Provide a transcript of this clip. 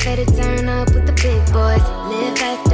ready to turn up with the big boys. Live fast,